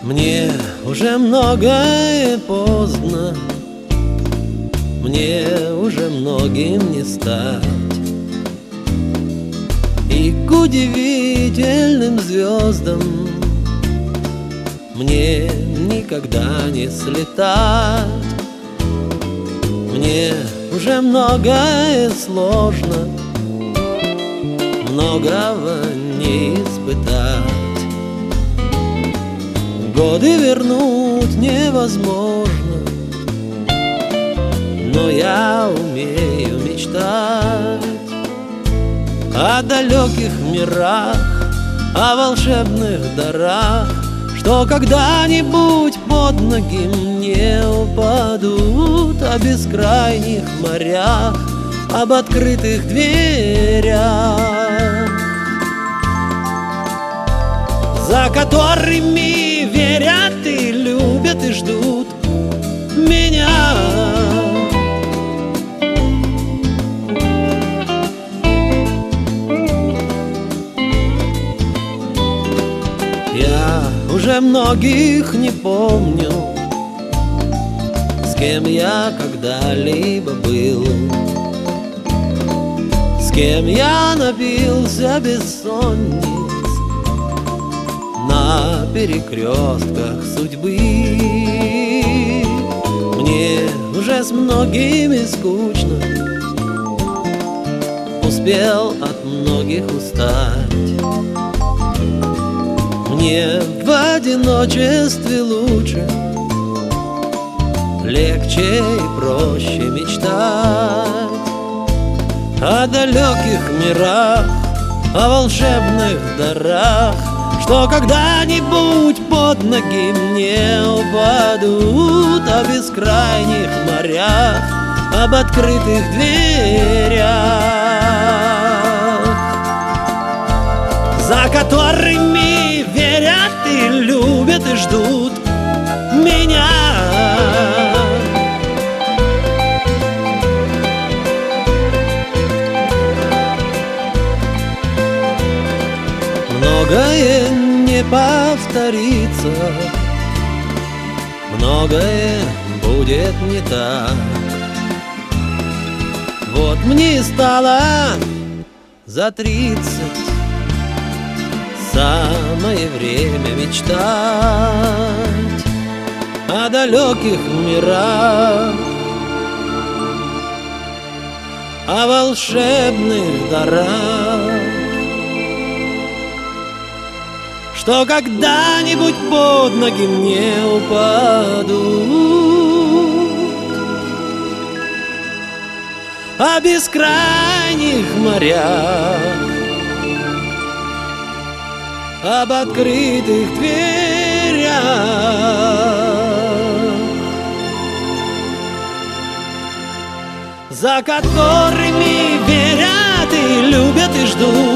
Мне уже многое поздно, мне уже многим не стать, и к удивительным звездам мне никогда не слетать. Мне уже многое сложно, многого не испытать. Годы вернуть невозможно, но я умею мечтать о далеких мирах, о волшебных дарах, что когда-нибудь под ноги мне упадут, о бескрайних морях, об открытых дверях, за которыми верят и любят и ждут меня. Я уже многих не помню, с кем я когда-либо был, с кем я напился бессонниц на перекрестках судьбы. Мне уже с многими скучно, успел от многих устать. Мне в одиночестве лучше, легче и проще мечтать о далеких мирах, о волшебных дарах, что когда-нибудь под ноги мне упадут, о бескрайних морях, об открытых дверях, за которыми верят и любят и ждут меня. Многое не повторится, многое будет не так. Вот мне стало за 30, самое время мечтать о далеких мирах, о волшебных дарах, что когда-нибудь под ноги мне упадут, о бескрайних морях, об открытых дверях, за которыми верят и любят и ждут